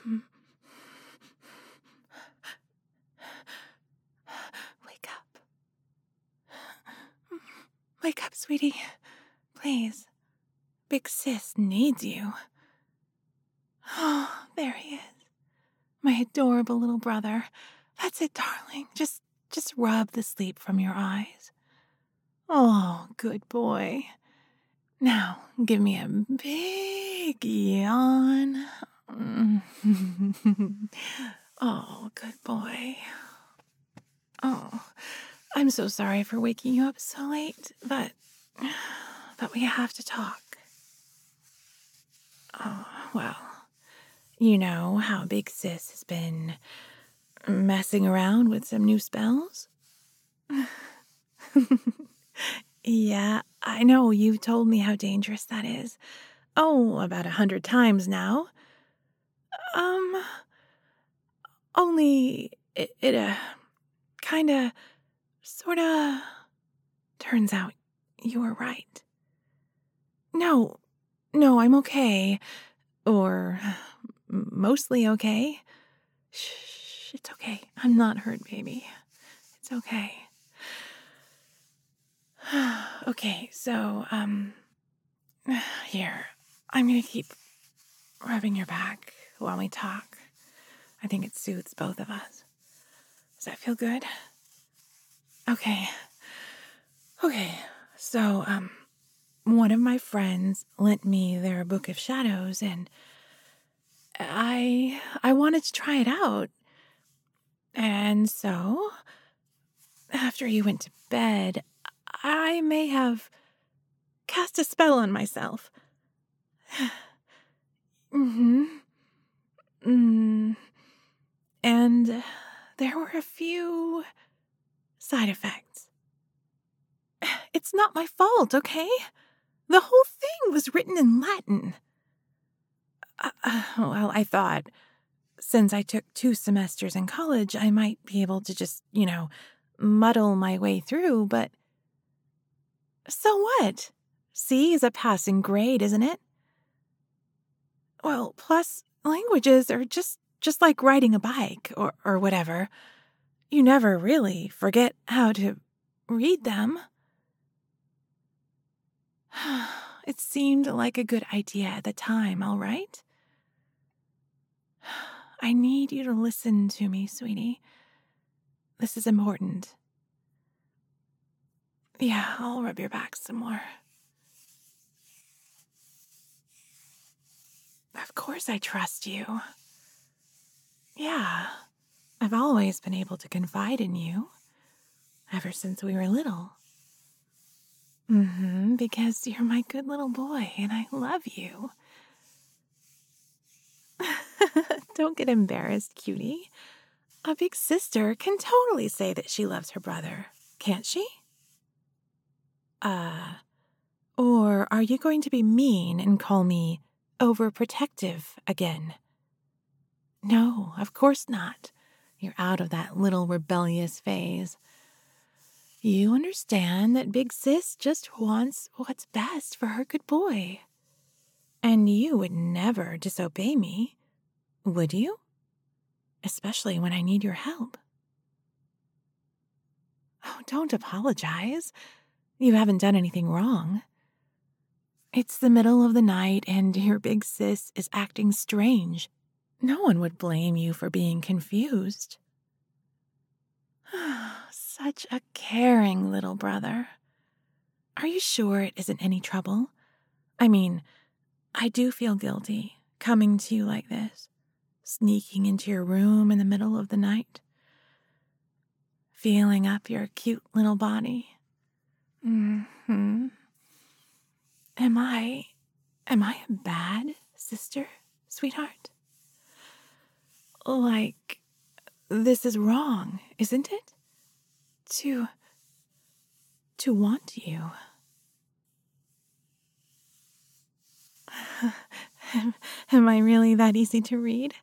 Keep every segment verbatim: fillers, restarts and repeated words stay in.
Wake up. Wake up, sweetie. Please. Big Sis needs you. Oh, there he is. My adorable little brother. That's it, darling. Just, just rub the sleep from your eyes. Oh, good boy. Now, give me a big yawn. Oh, good boy. Oh, I'm so sorry for waking you up so late, but, but we have to talk. Oh, well, you know how Big Sis has been messing around with some new spells? Yeah, I know, you've told me how dangerous that is. Oh, about a hundred times now. Um, only it, it uh, kinda, sorta, turns out you were right. No, no, I'm okay. Or mostly okay. Shh, it's okay. I'm not hurt, baby. It's okay. Okay, so, um, here, I'm gonna keep rubbing your back while we talk. I think it soothes both of us. Does that feel good? Okay. Okay, so, um, one of my friends lent me their Book of Shadows, and I, I wanted to try it out. And so, after you went to bed, I may have cast a spell on myself. Mm-hmm. Mm. And there were a few side effects. It's not my fault, okay? The whole thing was written in Latin. Uh, uh, well, I thought, since I took two semesters in college, I might be able to just, you know, muddle my way through, but so what? C is a passing grade, isn't it? Well, plus, languages are just, just like riding a bike or, or whatever. You never really forget how to read them. It seemed like a good idea at the time, all right? I need you to listen to me, sweetie. This is important. Yeah, I'll rub your back some more. Of course I trust you. Yeah, I've always been able to confide in you, ever since we were little. Mm-hmm, because you're my good little boy, and I love you. Don't get embarrassed, cutie. A big sister can totally say that she loves her brother, can't she? Uh, or are you going to be mean and call me overprotective again? No, of course not. You're out of that little rebellious phase. You understand that Big Sis just wants what's best for her good boy. And you would never disobey me, would you? Especially when I need your help. Oh, don't apologize. You haven't done anything wrong. It's the middle of the night and your Big Sis is acting strange. No one would blame you for being confused. Such a caring little brother. Are you sure it isn't any trouble? I mean, I do feel guilty coming to you like this, sneaking into your room in the middle of the night, feeling up your cute little body. Mm-hmm. Am I, am I a bad sister, sweetheart? Like, this is wrong, isn't it? To, to want you. Am I really that easy to read?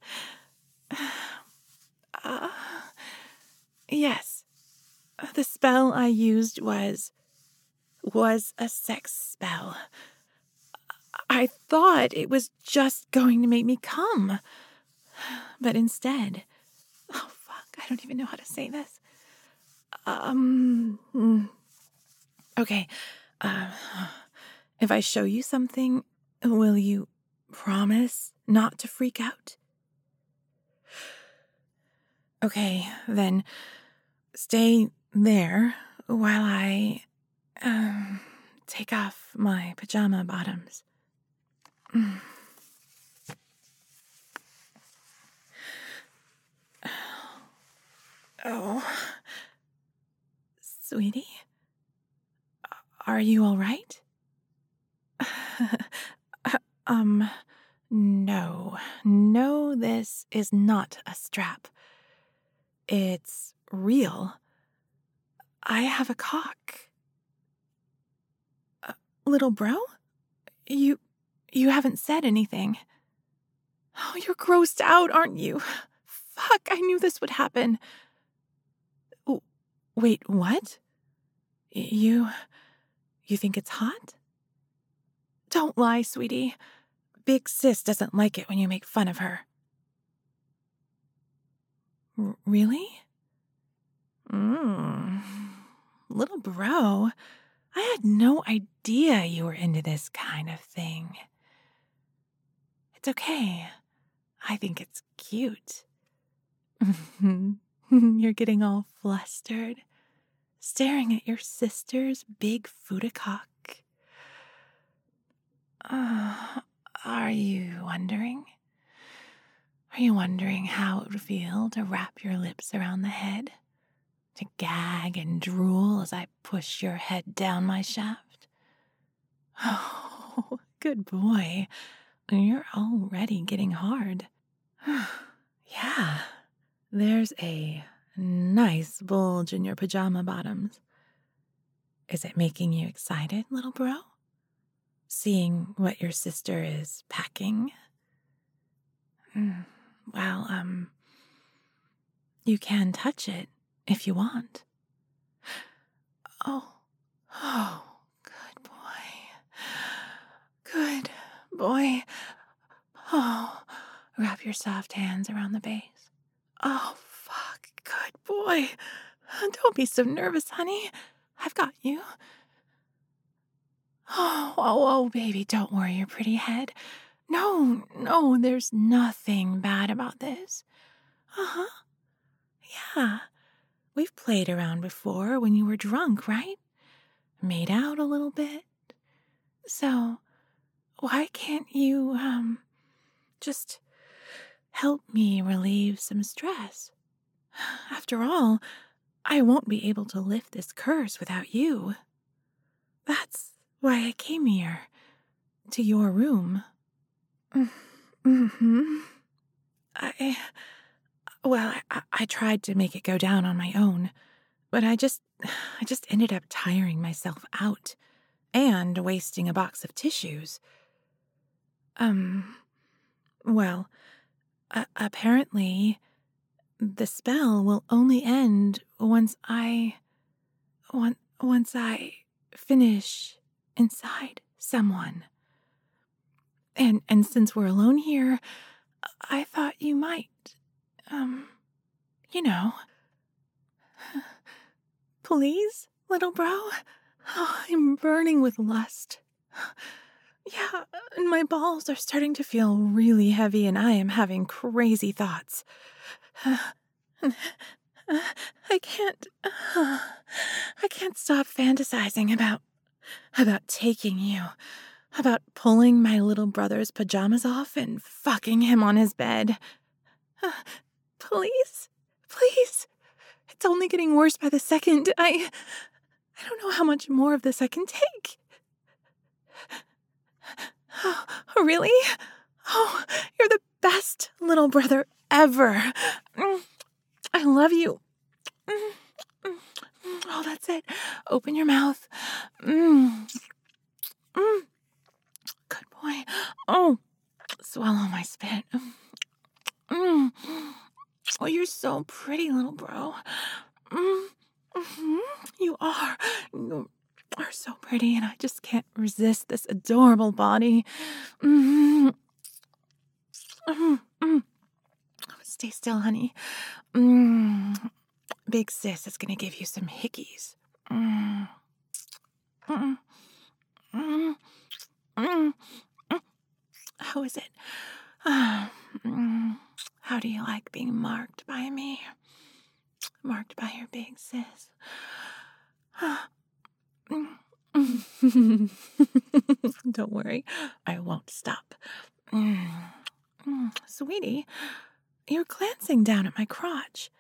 Uh, yes. The spell I used was, was a sex spell. I thought it was just going to make me come. But instead, oh fuck, I don't even know how to say this. Um, mm, okay, uh, if I show you something, will you promise not to freak out? Okay, then stay there while I, um, take off my pajama bottoms. Oh, sweetie, are you all right? um, no, no, this is not a strap. It's real. I have a cock. Uh, little bro? You, you haven't said anything. Oh, you're grossed out, aren't you? Fuck, I knew this would happen. Oh, wait, what? You, you think it's hot? Don't lie, sweetie. Big sis doesn't like it when you make fun of her. R- really? Mmm. Little bro, I had no idea you were into this kind of thing. It's okay. I think it's cute. You're getting all flustered, staring at your sister's big fudacock. Uh, are you wondering? Are you wondering how it would feel to wrap your lips around the head? To gag and drool as I push your head down my shaft? Oh, good boy. You're already getting hard. Yeah, there's a nice bulge in your pajama bottoms. Is it making you excited, little bro? Seeing what your sister is packing? Well, um, you can touch it if you want. Oh, oh, good boy. Good boy. Oh, wrap your soft hands around the base. Oh, fuck, good boy. Don't be so nervous, honey. I've got you. Oh, oh, oh, baby, don't worry your pretty head. No, no, there's nothing bad about this. Uh-huh. Yeah. We've played around before when you were drunk, right? Made out a little bit. So, why can't you, um, just help me relieve some stress? After all, I won't be able to lift this curse without you. That's why I came here, to your room. Mm-hmm. I, well, I, I tried to make it go down on my own, but I just, I just ended up tiring myself out and wasting a box of tissues. Um, well, uh, apparently the spell will only end once I, once, once I finish inside someone. And, and since we're alone here, I thought you might, um, you know. Please, little bro? Oh, I'm burning with lust. Yeah, and my balls are starting to feel really heavy and I am having crazy thoughts. I can't, I can't stop fantasizing about, about taking you, about pulling my little brother's pajamas off and fucking him on his bed. Please, please. It's only getting worse by the second. I, I don't know how much more of this I can take. Oh, really? Oh, you're the best little brother ever. I love you. Oh, that's it. Open your mouth. Mm. Mm. Good boy. Oh, swallow my spit. Mm. Oh, you're so pretty, little bro. Mm. Mm-hmm. You are. You are so pretty, and I just can't resist this adorable body. Mm-hmm. Mm-hmm. Stay still, honey. Mm. Big sis is gonna give you some hickeys. Mm. Mm. Mm. Mm. Mm. How is it? Mm. How do you like being marked by me? Marked by your big sis. Don't worry, I won't stop. Mm. Mm. Sweetie, you're glancing down at my crotch.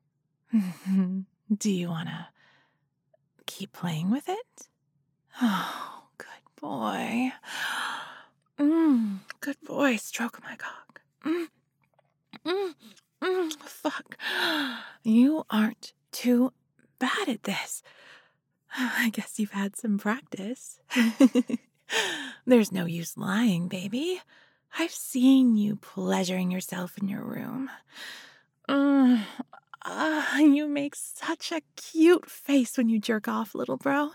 Do you want to keep playing with it? Oh, good boy. Mm, good boy. Stroke my cock. Mm, mm, mm, fuck. You aren't too bad at this. I guess you've had some practice. There's no use lying, baby. I've seen you pleasuring yourself in your room. Mm, uh, you make such a cute face when you jerk off, little bro.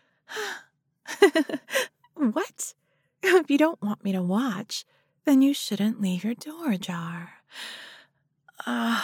What? If you don't want me to watch, then you shouldn't leave your door ajar. Uh,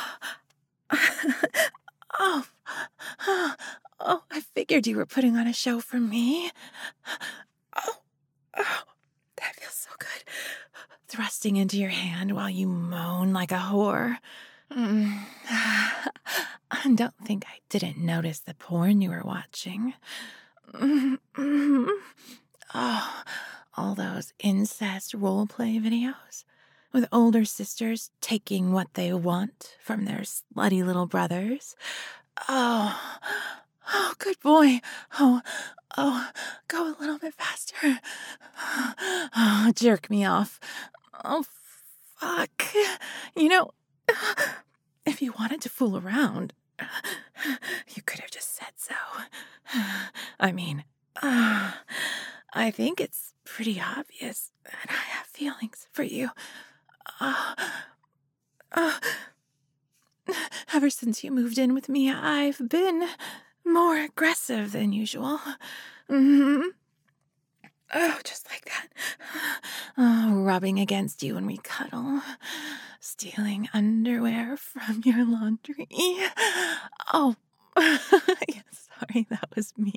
oh, oh, oh, I figured you were putting on a show for me. Oh, oh, that feels so good. Thrusting into your hand while you moan like a whore. Mm. Don't think I didn't notice the porn you were watching. Mm-hmm. Oh, all those incest roleplay videos with older sisters taking what they want from their slutty little brothers. Oh, oh, good boy. Oh, oh, go a little bit faster. Oh, jerk me off. Oh, fuck. You know, if you wanted to fool around, you could have just said so. I mean, uh, I think it's pretty obvious that I have feelings for you. Uh, uh, ever since you moved in with me, I've been more aggressive than usual. Mm-hmm. Oh, just like that. Oh, rubbing against you when we cuddle. Stealing underwear from your laundry. Oh, yeah, sorry, that was me.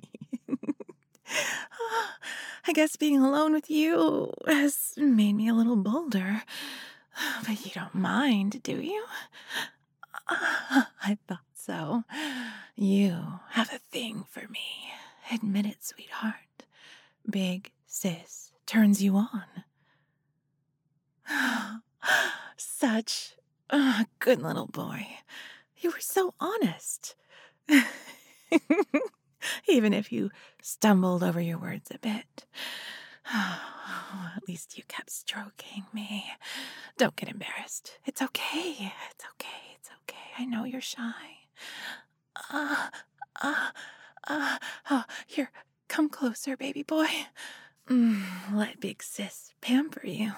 I guess being alone with you has made me a little bolder. But you don't mind, do you? I thought so. You have a thing for me. Admit it, sweetheart. Big sis turns you on. Such a good little boy. You were so honest. Even if you stumbled over your words a bit. Oh, at least you kept stroking me. Don't get embarrassed. It's okay. It's okay. It's okay. I know you're shy. Uh, uh, uh, oh, here, come closer, baby boy. Mm, let big sis pamper you.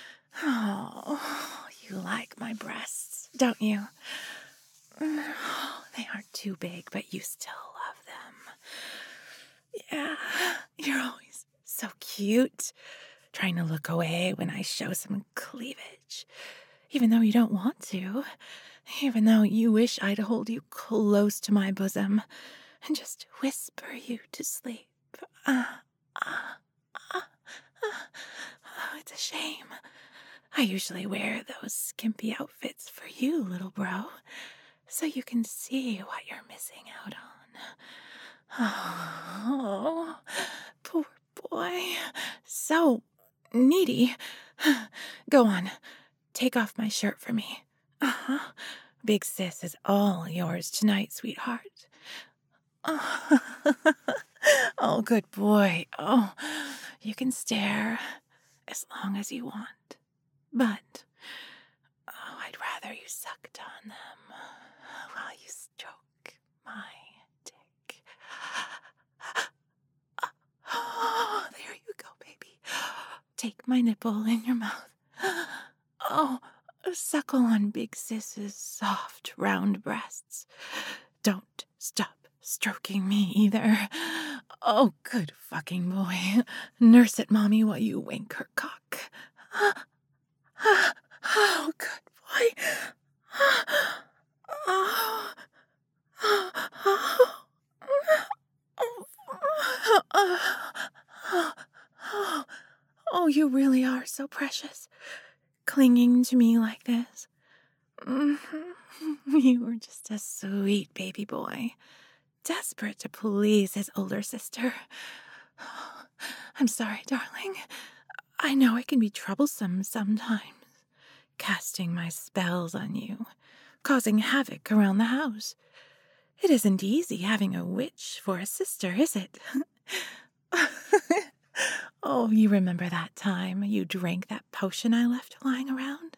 Oh, you like my breasts, don't you? Oh, they aren't too big, but you still love them. Yeah, you're always so cute, trying to look away when I show some cleavage, even though you don't want to, even though you wish I'd hold you close to my bosom and just whisper you to sleep. Uh, uh, uh, uh. Oh, it's a shame. I usually wear those skimpy outfits for you, little bro, so you can see what you're missing out on. Oh, poor boy. So needy. Go on. Take off my shirt for me. Uh-huh. Big sis is all yours tonight, sweetheart. Oh, oh, good boy. Oh, you can stare as long as you want. But, oh, I'd rather you sucked on them while you stroke my dick. Oh, there you go, baby. Take my nipple in your mouth. Oh, suckle on big sis's soft, round breasts. Don't stop stroking me either. Oh, good fucking boy. Nurse it, mommy, while you wink her cock. Oh, good boy. Oh. Oh, you really are so precious, clinging to me like this. You were just a sweet baby boy, desperate to please his older sister. I'm sorry, darling. I know it can be troublesome sometimes, casting my spells on you, causing havoc around the house. It isn't easy having a witch for a sister, is it? Oh, you remember that time you drank that potion I left lying around?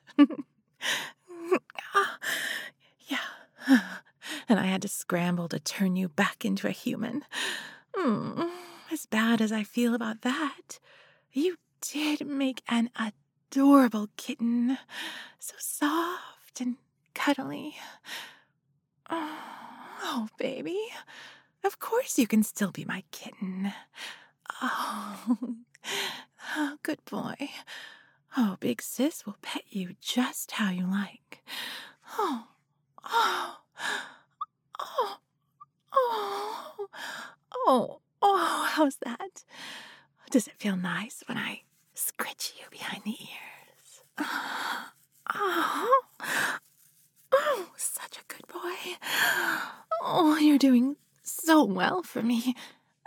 Yeah. And I had to scramble to turn you back into a human. Mm, as bad as I feel about that, you did make an adorable kitten. So soft and cuddly. Oh, baby. Of course you can still be my kitten. Oh, oh, good boy. Oh, Big Sis will pet you just how you like. Oh, oh, oh, oh, oh, oh, how's that? Does it feel nice when I scratch you behind the ears? Oh, oh, such a good boy. Oh, you're doing so well for me.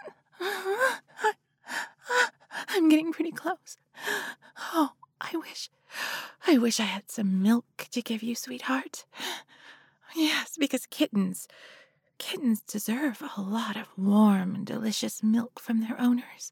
I'm getting pretty close. Oh, I wish, I wish I had some milk to give you, sweetheart. Yes, because kittens, kittens deserve a lot of warm and delicious milk from their owners.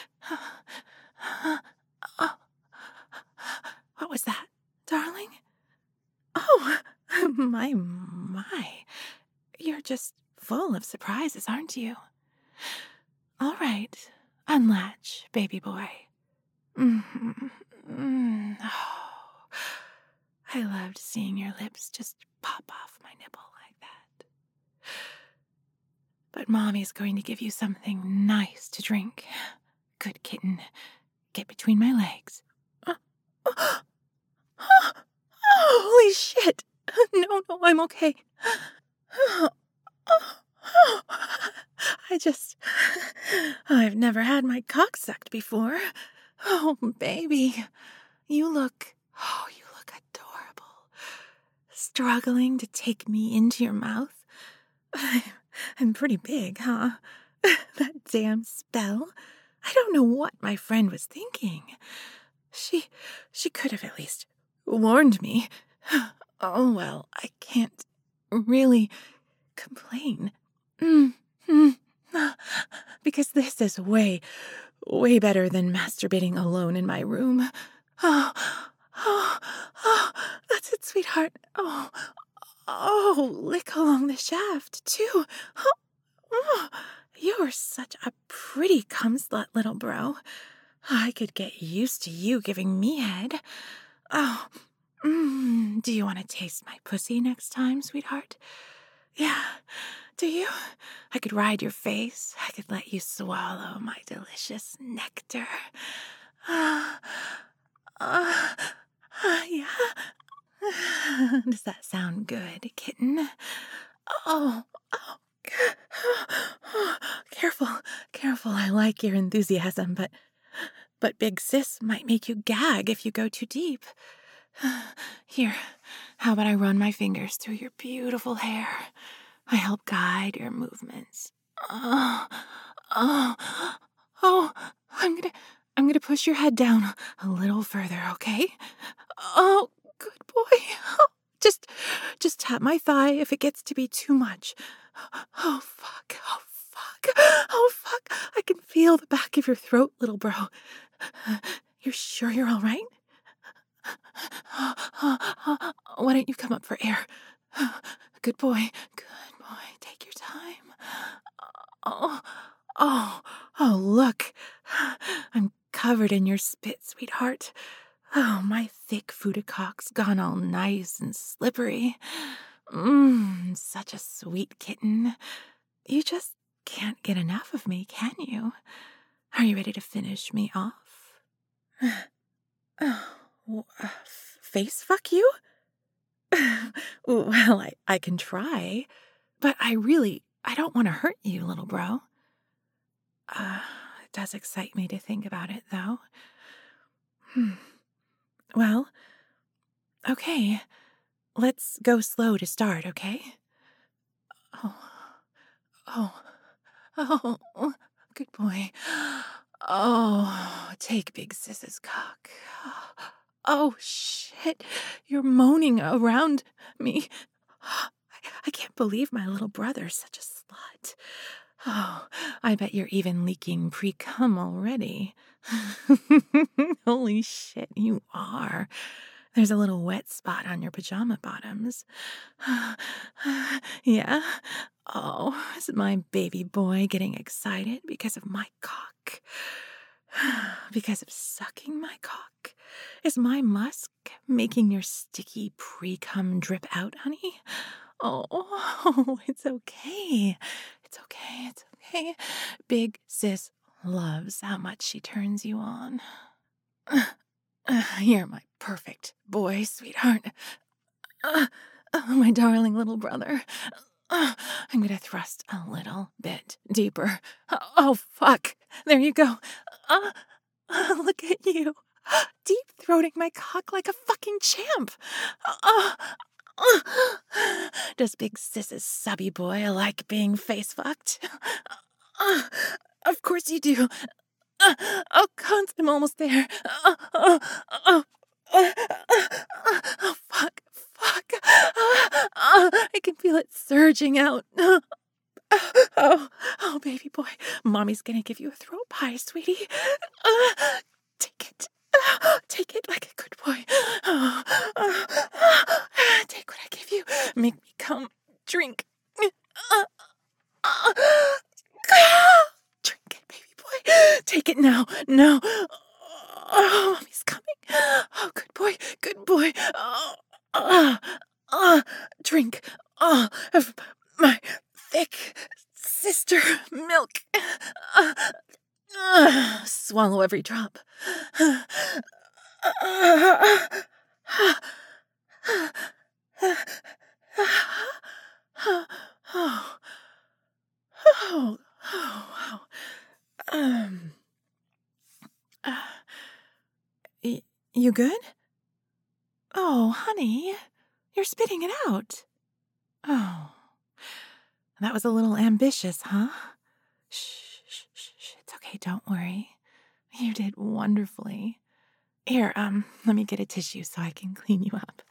Oh, what was that, darling? Oh, my, my. You're just full of surprises, aren't you? All right, unlatch, baby boy. Mm-hmm. Mm. Oh, I loved seeing your lips just pop off my nipple like that. But Mommy's going to give you something nice to drink. Good kitten, get between my legs. Uh, uh, uh, holy shit! No, no, I'm okay. I just... I've never had my cock sucked before. Oh, baby. You look... Oh, you look adorable. Struggling to take me into your mouth. I'm pretty big, huh? That damn spell. I don't know what my friend was thinking. She... She could have at least warned me. Oh, well, I can't really complain. Mm-hmm. Because this is way, way better than masturbating alone in my room. Oh, oh, oh, that's it, sweetheart. Oh, oh, lick along the shaft, too. Oh, oh, you're such a pretty cum-slut, little bro. I could get used to you giving me head. Oh, mm, do you want to taste my pussy next time, sweetheart? Yeah, do you? I could ride your face. I could let you swallow my delicious nectar. Uh, uh, uh, yeah. Does that sound good, kitten? Oh, oh. Careful, careful. I like your enthusiasm, but but Big Sis might make you gag if you go too deep. Here, how about I run my fingers through your beautiful hair? I help guide your movements. Oh, oh, oh, I'm gonna, I'm gonna push your head down a little further, okay? Oh, good boy. Oh, just, just tap my thigh if it gets to be too much. Oh, fuck, oh, fuck, oh, fuck. I can feel the back of your throat, little bro. You're sure you're all right? Why don't you come up for air? Good boy, good boy, take your time. Oh, oh, oh, look. I'm covered in your spit, sweetheart. Oh, my thick Fudacock's gone all nice and slippery. Mmm, such a sweet kitten. You just can't get enough of me, can you? Are you ready to finish me off? Oh, uh, face fuck you? Well, I, I can try, but I really, I don't want to hurt you, little bro. Uh, it does excite me to think about it, though. Hmm. Well, okay. Let's go slow to start, okay? Oh, oh, oh, good boy. Oh, take Big Sis's cock. Oh, shit. You're moaning around me. I can't believe my little brother's such a slut. Oh, I bet you're even leaking pre-cum already. Holy shit, you are. There's a little wet spot on your pajama bottoms. Yeah? Oh, is my baby boy getting excited because of my cock? Because of sucking my cock? Is my musk making your sticky pre-cum drip out, honey? Oh, it's okay. It's okay. It's okay. Big Sis loves how much she turns you on. Uh, you're my perfect boy, sweetheart. Uh, oh, my darling little brother. Uh, I'm gonna thrust a little bit deeper. Oh, fuck. There you go. Uh, uh, look at you. Deep-throating my cock like a fucking champ. Uh, uh, does Big Sis's subby boy like being face-fucked? Uh, of course you do. Uh, oh, God, I'm almost there. Uh, uh, uh, uh, uh, oh, fuck, fuck. Uh, uh, I can feel it surging out. Uh, oh, oh, baby boy. Mommy's gonna give you a throat pie, sweetie. Uh, take it. Uh, take it like a good boy. Uh, uh, uh, take what I give you. Make me come. Drink. Uh, uh, drink it, baby boy. Take it now. No. Oh, mommy's coming. Oh, good boy. Good boy. Oh, uh, uh, drink. Oh, of my thick sister milk. Uh, uh, swallow every drop. Uh, uh, oh, oh, oh, wow. Um, uh, y- you good? Oh, honey, you're spitting it out. Oh, that was a little ambitious, huh? Shh, shh, shh, shh. It's okay, don't worry. You did wonderfully. Here, um, let me get a tissue so I can clean you up.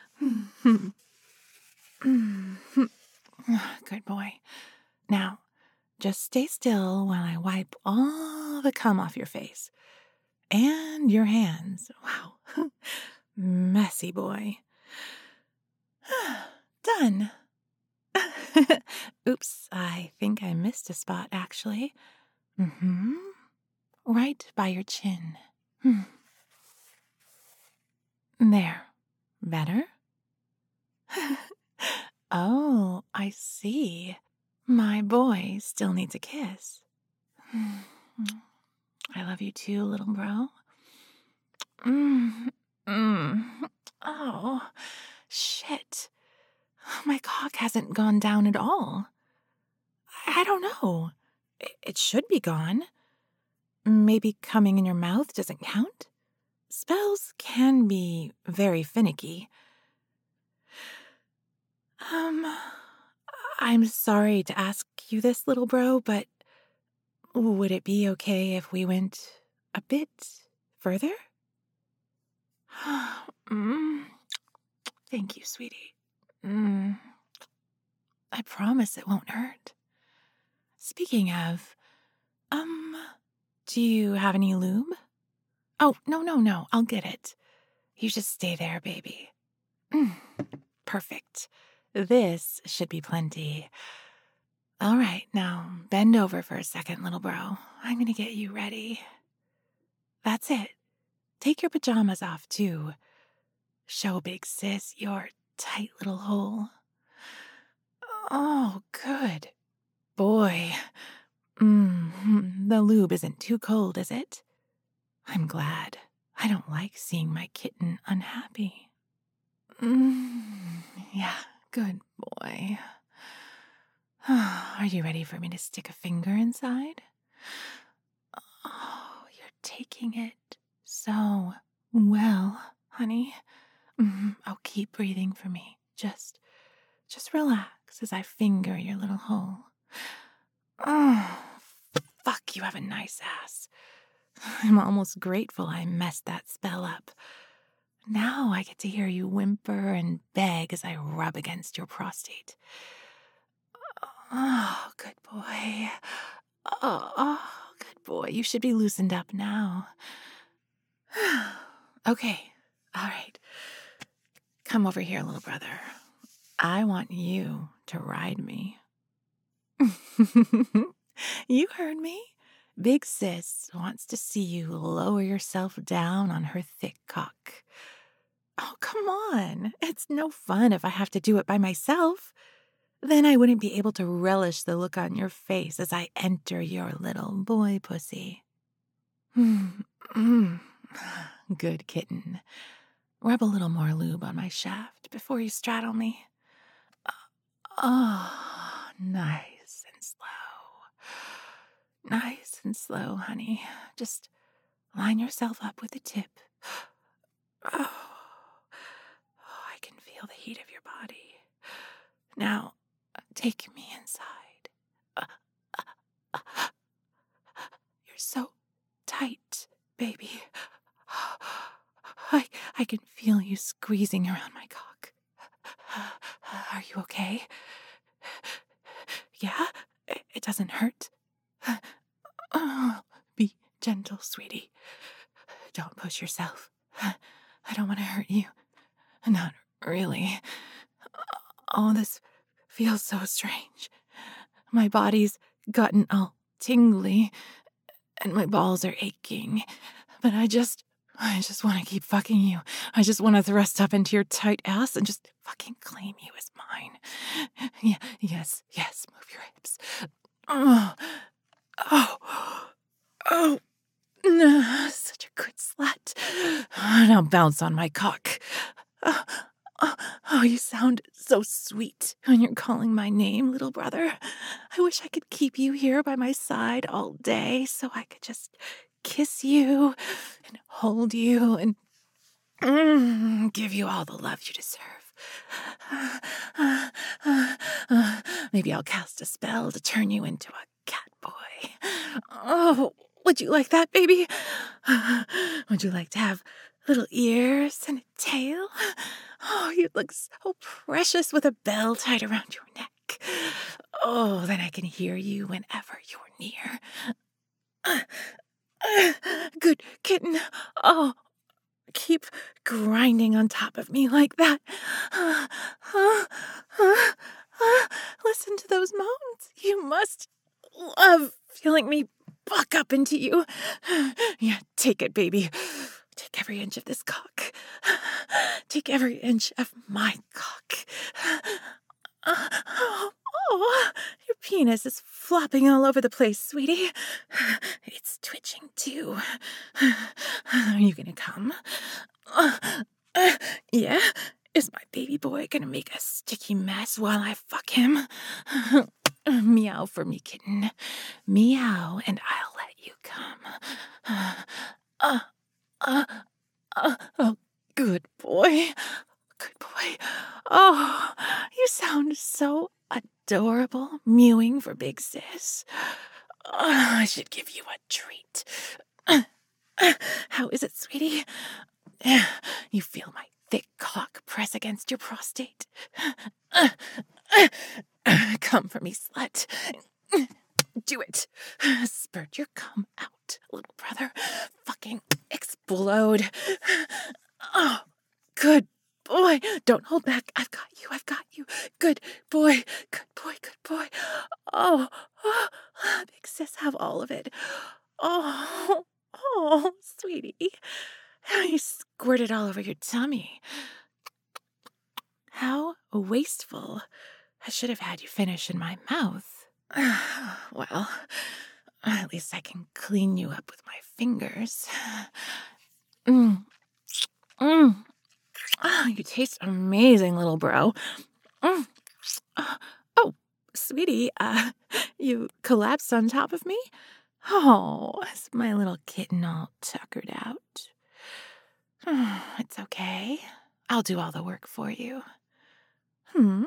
Good boy. Now, just stay still while I wipe all the cum off your face. And your hands. Wow. Messy boy. Done. Oops, I think I missed a spot, actually. Mm-hmm. Right by your chin. Hmm. There. Better? Oh, I see. My boy still needs a kiss. I love you too, little bro. Mm, mm. Oh, shit. My cock hasn't gone down at all. I don't know. It should be gone. Maybe coming in your mouth doesn't count? Spells can be very finicky. Um, I'm sorry to ask you this, little bro, but would it be okay if we went a bit further? mm. Thank you, sweetie. Mm. I promise it won't hurt. Speaking of, um, do you have any lube? Oh, no, no, no, I'll get it. You just stay there, baby. Mm. Perfect. This should be plenty. All right, now bend over for a second, little bro. I'm gonna get you ready. That's it. Take your pajamas off, too. Show Big Sis your tight little hole. Oh, good boy. Mm, the lube isn't too cold, is it? I'm glad. I don't like seeing my kitten unhappy. Mm, yeah, Good boy. Are you ready for me to stick a finger inside? Oh, you're taking it so well, honey. Mhm. Oh, keep breathing for me. Just, just relax as I finger your little hole. Oh, fuck, you have a nice ass. I'm almost grateful I messed that spell up. Now I get to hear you whimper and beg as I rub against your prostate. Oh, good boy. Oh, oh, good boy. You should be loosened up now. Okay, all right. Come over here, little brother. I want you to ride me. You heard me. Big sis wants to see you lower yourself down on her thick cock. Oh, come on. It's no fun if I have to do it by myself. Then I wouldn't be able to relish the look on your face as I enter your little boy pussy. Good kitten. Rub a little more lube on my shaft before you straddle me. Oh, nice and slow. Nice and slow, honey. Just line yourself up with the tip. Oh, oh, I can feel the heat of your body. Now, take me inside. Uh, uh, uh, you're so tight, baby. I, I can feel you squeezing around my cock. Are you okay? Yeah? It doesn't hurt? Oh, be gentle, sweetie. Don't push yourself. I don't want to hurt you. Not really. Oh, this feels so strange. My body's gotten all tingly, and my balls are aching. But I just, I just want to keep fucking you. I just want to thrust up into your tight ass and just fucking claim you as mine. Yeah, yes, yes, move your hips. Oh, oh, oh. No, such a good slut. Now bounce on my cock. Oh, oh, oh, you sound so sweet when you're calling my name, little brother. I wish I could keep you here by my side all day so I could just kiss you and hold you and mm, give you all the love you deserve. Uh, uh, uh, uh, maybe I'll cast a spell to turn you into a cat boy. Oh, would you like that, baby? Would you like to have little ears and a tail? Oh, you'd look so precious with a bell tied around your neck. Oh, then I can hear you whenever you're near. Uh, uh, good kitten. Oh, keep grinding on top of me like that. Uh, uh, uh, uh, listen to those moans. You must love feeling me buck up into you. Yeah, take it, baby. Take every inch of this cock. Take every inch of my cock. Uh, oh, oh, your penis is flopping all over the place, sweetie. It's twitching, too. Are you gonna come? Uh, uh, yeah? Is my baby boy gonna make a sticky mess while I fuck him? Meow for me, kitten. Meow, and I'll let you come. Uh, uh, uh, oh, good boy. Good boy. Oh, you sound so adorable, mewing for big sis. Oh, I should give you a treat. Uh, uh, how is it, sweetie? Uh, you feel my thick cock press against your prostate. Uh, uh, uh, come for me, slut. Do it. Spurt your cum out, little brother. Fucking explode. Oh, good boy. Don't hold back. I've got you. I've got you. Good boy. Good boy. Good boy. Oh, oh, big sis, have all of it. Oh, oh, sweetie. You squirted all over your tummy. How wasteful. I should have had you finish in my mouth. Well, at least I can clean you up with my fingers. Mm. Mm. Oh, you taste amazing, little bro. Mm. Oh, sweetie, uh, you collapsed on top of me? Oh, is my little kitten all tuckered out? It's okay. I'll do all the work for you. Hmm?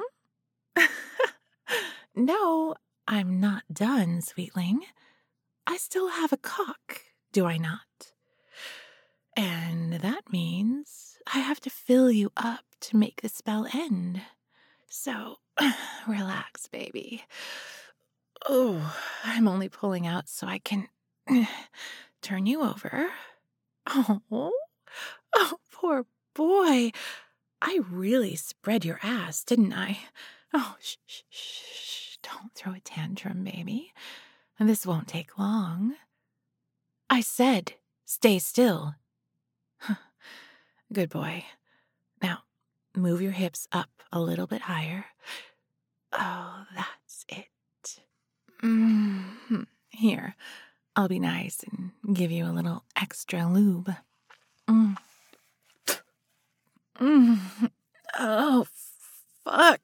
No, I'm not done, sweetling. I still have a cock, do I not? And that means I have to fill you up to make the spell end. So, relax, baby. Oh, I'm only pulling out so I can turn you over. Oh, oh, poor boy. I really spread your ass, didn't I? Oh, shh, shh, shh. Don't throw a tantrum, baby. This won't take long. I said, stay still. Good boy. Now, move your hips up a little bit higher. Oh, that's it. Mm-hmm. Here, I'll be nice and give you a little extra lube. Mm. Mm. Oh, fuck.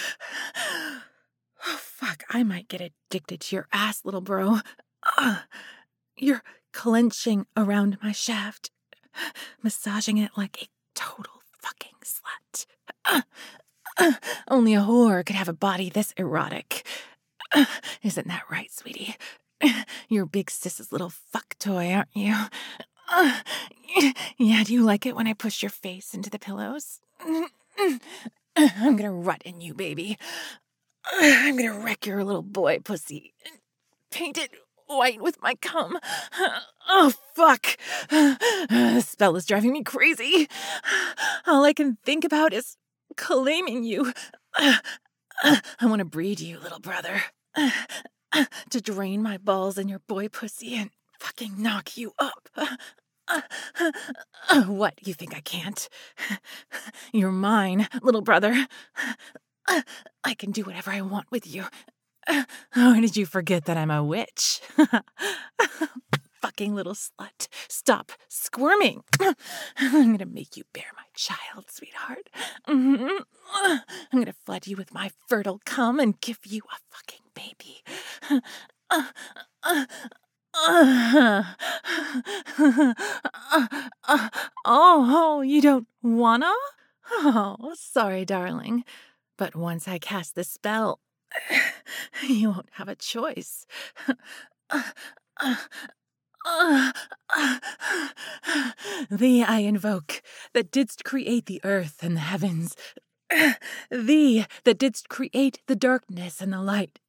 Oh, fuck. I might get addicted to your ass, little bro. Uh, you're clenching around my shaft, massaging it like a total fucking slut. Uh, uh, only a whore could have a body this erotic. Uh, isn't that right, sweetie? You're Big Sis's little fuck toy, aren't you? Uh, yeah, do you like it when I push your face into the pillows? I'm gonna rut in you, baby. I'm gonna wreck your little boy pussy. Paint it white with my cum. Oh, fuck. This spell is driving me crazy. All I can think about is claiming you. I want to breed you, little brother. To drain my balls in your boy pussy and fucking knock you up. What, you think I can't? You're mine, little brother. I can do whatever I want with you. Or did you forget that I'm a witch? Fucking little slut. Stop squirming. I'm gonna make you bear my child, sweetheart. I'm gonna flood you with my fertile cum and give you a fucking baby. Oh, you don't wanna? Oh, sorry, darling. But once I cast the spell, you won't have a choice. Thee I invoke, that didst create the earth and the heavens. Thee that didst create the darkness and the light.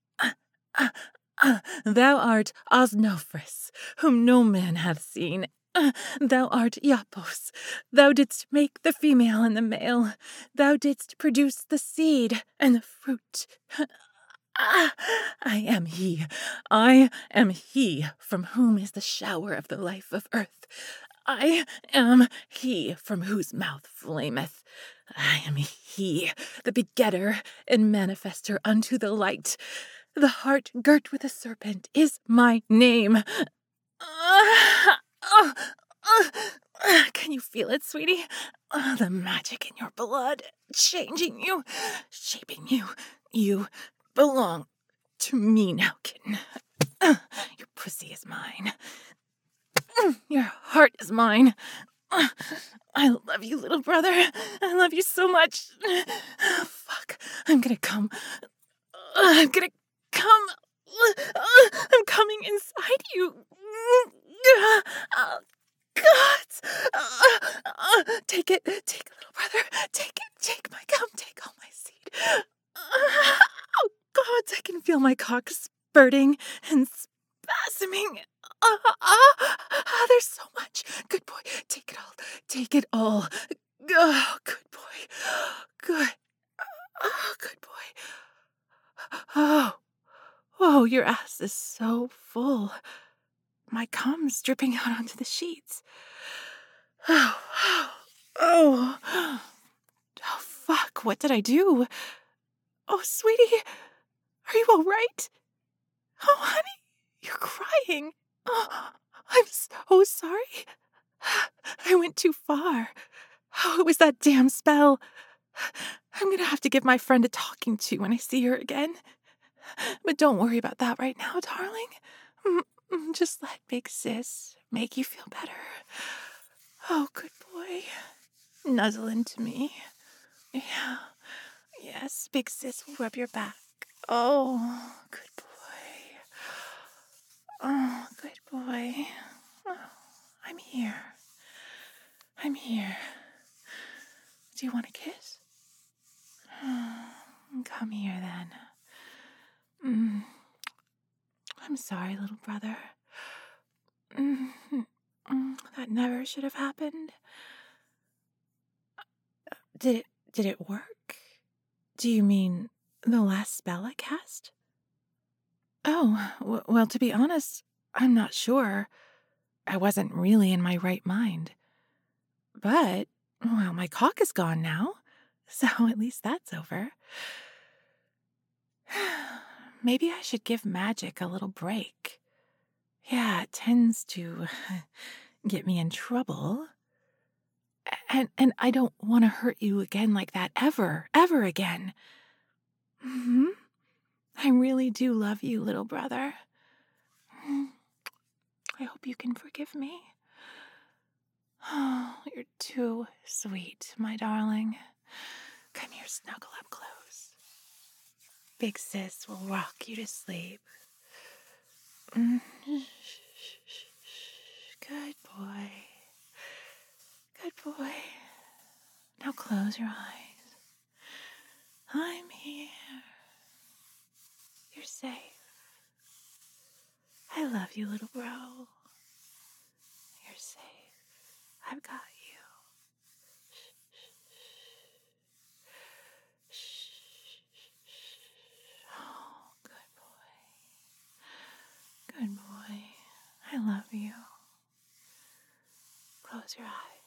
Thou art Osnophris, whom no man hath seen. Thou art Iapos. Thou didst make the female and the male. Thou didst produce the seed and the fruit. I am he. I am he from whom is the shower of the life of earth. I am he from whose mouth flameth. I am he, the begetter and manifester unto the light. The heart girt with a serpent is my name. Uh, uh, uh, uh, can you feel it, sweetie? Uh, the magic in your blood, changing you, shaping you. You belong to me now, kitten. Uh, your pussy is mine. Uh, your heart is mine. Uh, I love you, little brother. I love you so much. Uh, fuck, I'm gonna come. Uh, I'm gonna come. Uh, I'm coming inside you. Uh, God. Uh, uh, take it. Take it, little brother. Take it. Take my cum. Take all my seed. Uh, oh, God. I can feel my cock spurting and spasming. Uh, uh, uh, there's so much. Good boy. Take it all. Take it all. Oh, good boy. Good. Oh, good boy. Oh. Oh, your ass is so full. My cum's dripping out onto the sheets. Oh, oh, oh, fuck, what did I do? Oh, sweetie, are you all right? Oh, honey, you're crying. Oh, I'm so sorry. I went too far. Oh, it was that damn spell. I'm gonna have to give my friend a talking to when I see her again. But don't worry about that right now, darling. Mm, mm, Just let Big Sis make you feel better. Oh, good boy. Nuzzle into me. Yeah. Yes, Big Sis will rub your back. Oh, good boy. Oh, good boy. Oh, I'm here. I'm here. Do you want a kiss? Come here then. Mm. I'm sorry, little brother. Mm, mm, that never should have happened. Did it, did it work? Do you mean the last spell I cast? Oh, w- well, to be honest, I'm not sure. I wasn't really in my right mind. But, well, my cock is gone now, so at least that's over. Maybe I should give magic a little break. Yeah, it tends to get me in trouble. And and I don't want to hurt you again like that ever, ever again. Hmm. I really do love you, little brother. I hope you can forgive me. Oh, you're too sweet, my darling. Come here, snuggle up close. Big Sis will rock you to sleep. Mm. Good boy. Good boy. Now close your eyes. I'm here. You're safe. I love you, little bro. You're safe. I've got you. Oh, good boy. Good boy. I love you. Close your eyes.